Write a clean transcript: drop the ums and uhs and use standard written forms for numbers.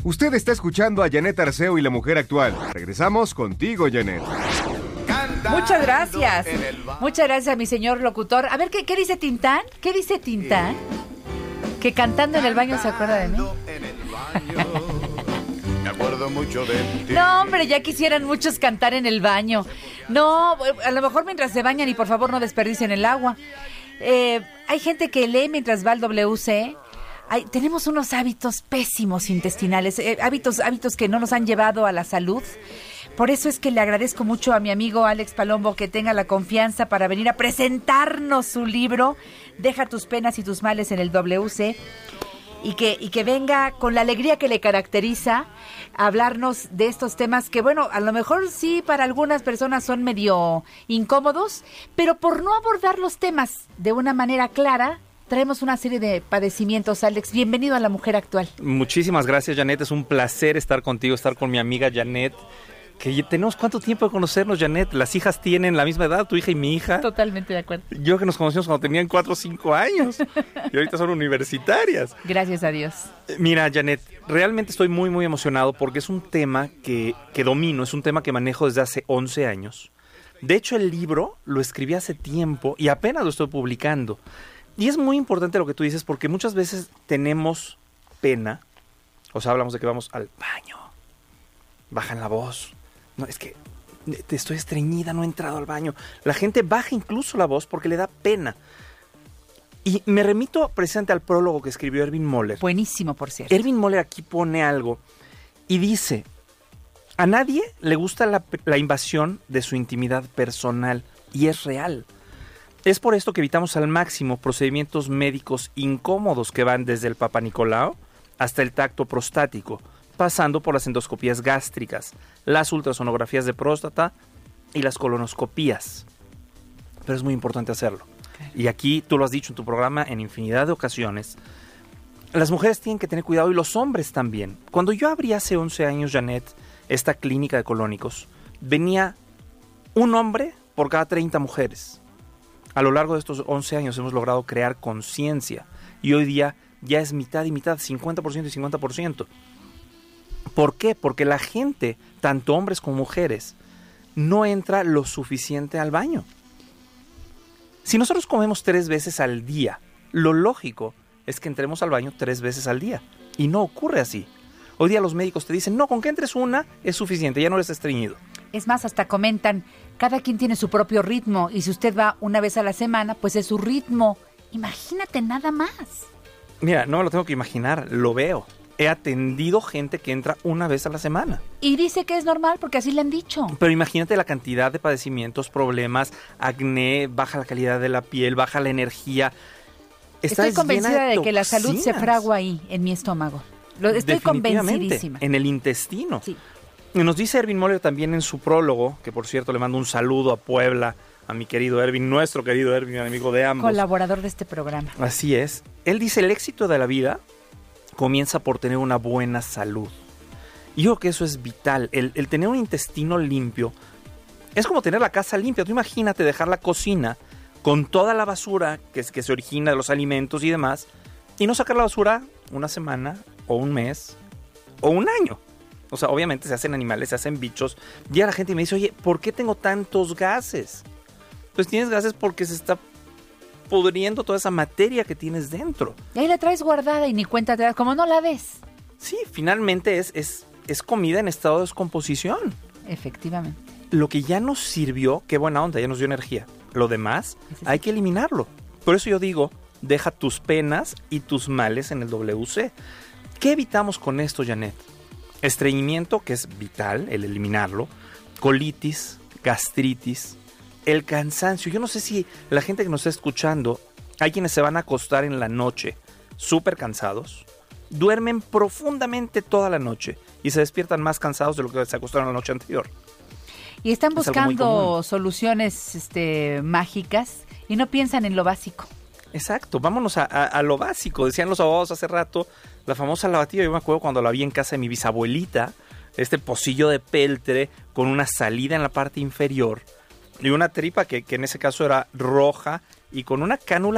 Usted está escuchando a Janet Arceo y la mujer actual. Regresamos contigo, Janet. Muchas gracias. Muchas gracias a mi señor locutor. A ver, ¿qué dice Tintán? ¿Qué dice Tintán? Que cantando en el baño se acuerda de mí. Me acuerdo mucho de ti. No, hombre, ya quisieran muchos cantar en el baño. No, a lo mejor mientras se bañan y por favor no desperdicien el agua. Hay gente que lee mientras va al WC. Tenemos unos hábitos pésimos intestinales, hábitos que no nos han llevado a la salud. Por eso es que le agradezco mucho a mi amigo Alex Palombo que tenga la confianza para venir a presentarnos su libro, Deja tus penas y tus males en el WC, y que venga con la alegría que le caracteriza a hablarnos de estos temas que, bueno, a lo mejor sí para algunas personas son medio incómodos, pero por no abordar los temas de una manera clara, traemos una serie de padecimientos. Alex, bienvenido a La Mujer Actual. Muchísimas gracias, Janet. Es un placer estar contigo, estar con mi amiga Janet. Que tenemos cuánto tiempo de conocernos, Janet. Las hijas tienen la misma edad, tu hija y mi hija. Totalmente de acuerdo. Yo que nos conocimos cuando tenían 4 o 5 años. Y ahorita son universitarias. Gracias a Dios. Mira, Janet, realmente estoy muy, muy emocionado porque es un tema que domino, es un tema que manejo desde hace 11 años. De hecho, el libro lo escribí hace tiempo y apenas lo estoy publicando. Y es muy importante lo que tú dices porque muchas veces tenemos pena. O sea, hablamos de que vamos al baño. Bajan la voz. No, es que estoy estreñida, no he entrado al baño. La gente baja incluso la voz porque le da pena. Y me remito precisamente al prólogo que escribió Erwin Moller. Buenísimo, por cierto. Erwin Moller aquí pone algo y dice: a nadie le gusta la invasión de su intimidad personal, y es real. Es por esto que evitamos al máximo procedimientos médicos incómodos que van desde el Papa Nicolau hasta el tacto prostático, pasando por las endoscopías gástricas, las ultrasonografías de próstata y las colonoscopías. Pero es muy importante hacerlo. Okay. Y aquí tú lo has dicho en tu programa en infinidad de ocasiones. Las mujeres tienen que tener cuidado y los hombres también. Cuando yo abrí hace 11 años, Janet, esta clínica de colónicos, venía un hombre por cada 30 mujeres. A lo largo de estos 11 años hemos logrado crear conciencia y hoy día ya es mitad y mitad, 50% y 50%. ¿Por qué? Porque la gente, tanto hombres como mujeres, no entra lo suficiente al baño. Si nosotros comemos 3 veces al día, lo lógico es que entremos al baño 3 veces al día. Y no ocurre así. Hoy día los médicos te dicen, no, con que entres una es suficiente, ya no eres estreñido. Es más, hasta comentan, cada quien tiene su propio ritmo, y si usted va una vez a la semana, pues es su ritmo. Imagínate nada más. Mira, no me lo tengo que imaginar, lo veo. He atendido gente que entra una vez a la semana. Y dice que es normal porque así le han dicho. Pero imagínate la cantidad de padecimientos, problemas, acné, baja la calidad de la piel, baja la energía. Estoy convencida de que la salud se fragua ahí, en mi estómago. Estoy convencidísima. En el intestino. Sí. Y nos dice Erwin Moller también en su prólogo, que por cierto le mando un saludo a Puebla, a mi querido Erwin, nuestro querido Erwin, amigo de ambos. Colaborador de este programa. Así es. Él dice, el éxito de la vida comienza por tener una buena salud. Y yo creo que eso es vital. El tener un intestino limpio es como tener la casa limpia. Tú imagínate dejar la cocina con toda la basura que se origina de los alimentos y demás, y no sacar la basura una semana o un mes o un año. O sea, obviamente se hacen animales, se hacen bichos. Llega la gente y me dice, oye, ¿por qué tengo tantos gases? Pues tienes gases porque se está pudriendo toda esa materia que tienes dentro. Y ahí la traes guardada y ni cuenta te das, como no la ves. Sí, finalmente es comida en estado de descomposición. Efectivamente. Lo que ya nos sirvió, qué buena onda, ya nos dio energía. Lo demás, hay que eliminarlo. Por eso yo digo, deja tus penas y tus males en el WC. ¿Qué evitamos con esto, Janet? Estreñimiento, que es vital, el eliminarlo. Colitis, gastritis, el cansancio. Yo no sé si la gente que nos está escuchando, hay quienes se van a acostar en la noche súper cansados, duermen profundamente toda la noche y se despiertan más cansados de lo que se acostaron la noche anterior. Y están buscando soluciones mágicas y no piensan en lo básico. Exacto, vámonos a lo básico. Decían los abogados hace rato, la famosa lavativa. Yo me acuerdo cuando la vi en casa de mi bisabuelita, este pocillo de peltre con una salida en la parte inferior y una tripa que en ese caso era roja y con una cánula